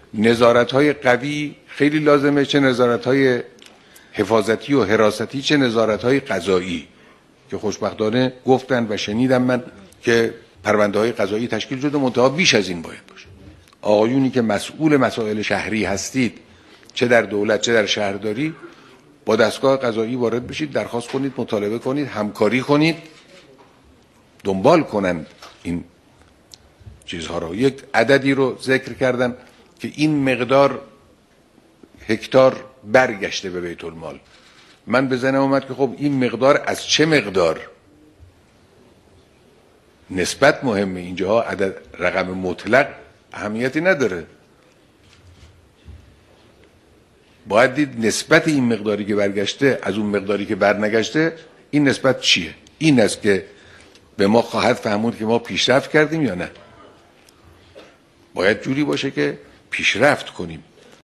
نظارت‌های قوی خیلی لازمه، چه نظارت‌های حفاظتی و حراستی، چه نظارت‌های قضایی که خوشبختانه گفتن و شنیدم من که پرونده‌های قضایی تشکیل شده، منتها بیش از این باید باشه. آقایونی که مسئول مسائل شهری هستید، چه در دولت چه در شهرداری، با دستگاه قضایی وارد بشید، درخواست کنید، مطالبه کنید، همکاری کنید، دنبال کنند این چیزها رو. یک عددی رو ذکر کردن که این مقدار هکتار برگشته به بیت المال. من به ذهنم اومد که خب این مقدار از چه مقدار؟ نسبت مهمه اینجاها، عدد رقم مطلق اهمیتی نداره. باید دید نسبت این مقداری که برگشته از اون مقداری که برنگشته، این نسبت چیه؟ این است که به ما خواهد فهمود که ما پیشرفت کردیم یا نه. باید جوری باشه که پیشرفت کنیم.